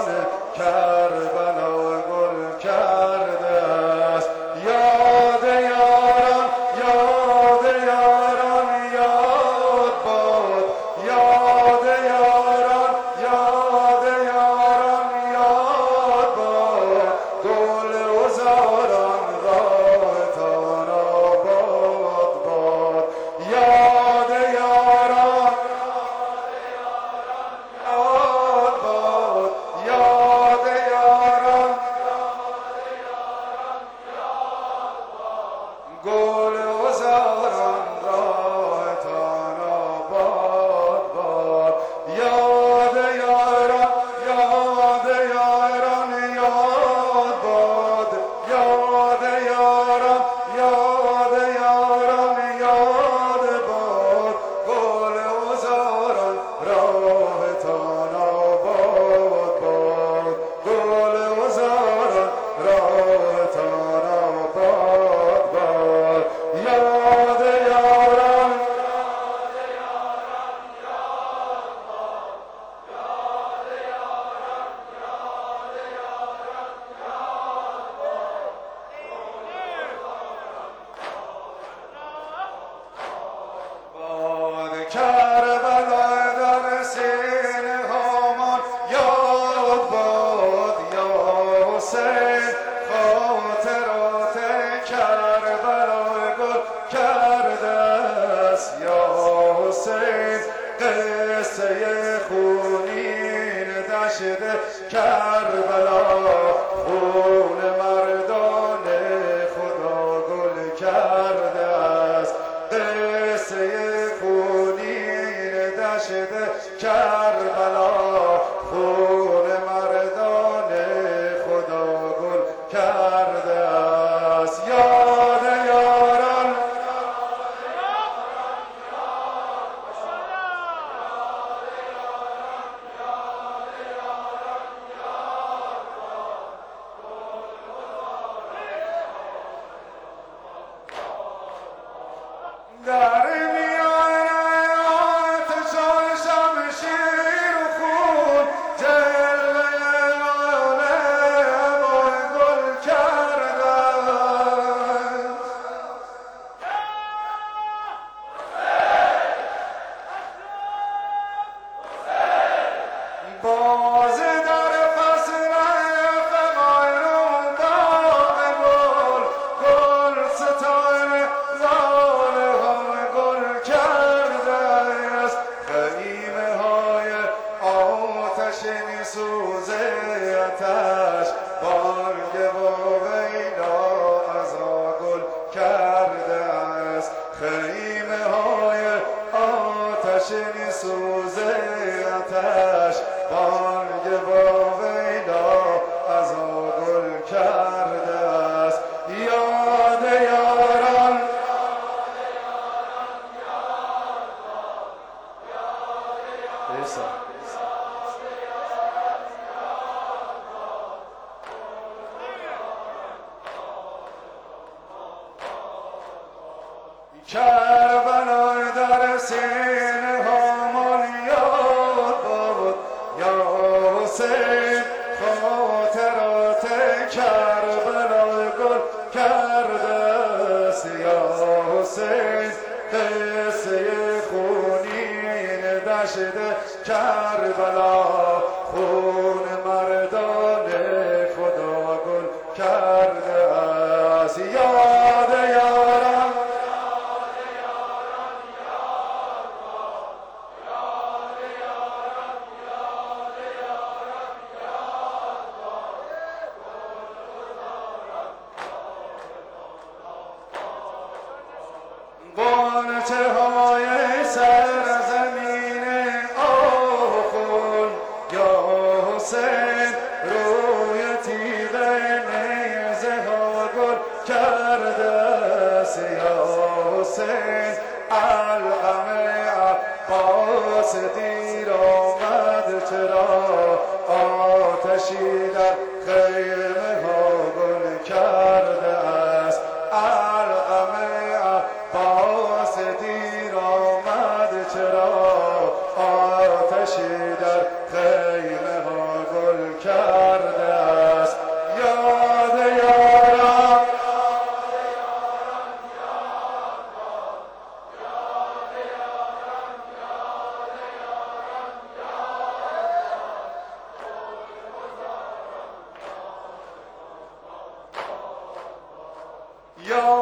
کربلا گل کرده است. یاد یاران یاد یاران یاد باد، یاد یاران یاد یاران یاد باد، گل عذاران راهتان آباد باد. یاد یاران یاد باد، یاد یاران گل عذاران راهتان آباد باد. یاد یاران یاد یاران یاد باد، یاد یاران یاد یاران یاد باد، گل عذاران راهتان آباد باد، گل عذاران راهتان آباد باد. یاد یاران باد، کربلا در سینه هامان یاد باد. یا حسین خاطرات کربلا گل کرده است. یا حسین قصه خونین دشت کربلا، خون مردان خدا گل کرده است. قصه خونین دشت کربلا، خون مردان خدا گل کرده است. یاد یاران در میان آتش و شمشیر و خون، جلوه عالم گل کرده است. باز در فصل فغانون باغ گل، گل ستان لاله ها گل کرده است. خیمه های آتشین سوز آتش، بانگ و ویلا از گل کرده است. خیمه های آتشین سوز آتش، بانگ و ویلا از گل کرده است. یاد یاران کربلا در سینه هامان یاد باد. یا حسین خاطرات کربلا گل کرده است. یا حسین قصه خونین دشت کربلا، خون مردان خدا گل کرده است. یاد یاران بانچه های سرزمین آخون. یا حسین روی تیغ نیزه ها گل کرده است. یا حسین علقم عباس دیر آمد، چرا آتشی در خیمه ها گل کرده است. علقم عباس دیر آمد، چرا آتشی در خیمه ها گل کرده کرده است یاد یاران یا